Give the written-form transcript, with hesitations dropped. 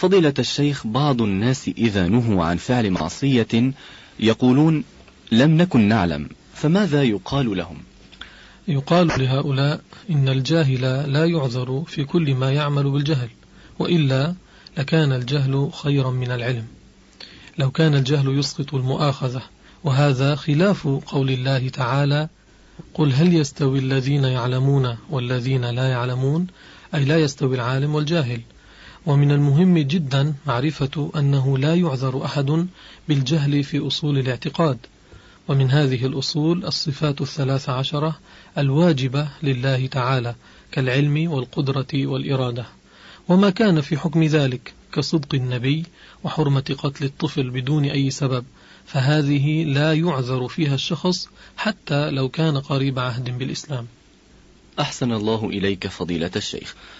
فضيلة الشيخ، بعض الناس إذا نهوا عن فعل معصية يقولون لم نكن نعلم، فماذا يقال لهم؟ يقال لهؤلاء إن الجاهل لا يعذر في كل ما يعمل بالجهل، وإلا لكان الجهل خيرا من العلم. لو كان الجهل يسقط المؤاخذة، وهذا خلاف قول الله تعالى: قل هل يستوي الذين يعلمون والذين لا يعلمون، أي لا يستوي العالم والجاهل. ومن المهم جدا معرفة أنه لا يعذر أحد بالجهل في أصول الاعتقاد، ومن هذه الأصول الصفات 13 الواجبة لله تعالى كالعلم والقدرة والإرادة، وما كان في حكم ذلك كصدق النبي وحرمة قتل الطفل بدون أي سبب، فهذه لا يعذر فيها الشخص حتى لو كان قريب عهد بالإسلام. أحسن الله إليك فضيلة الشيخ.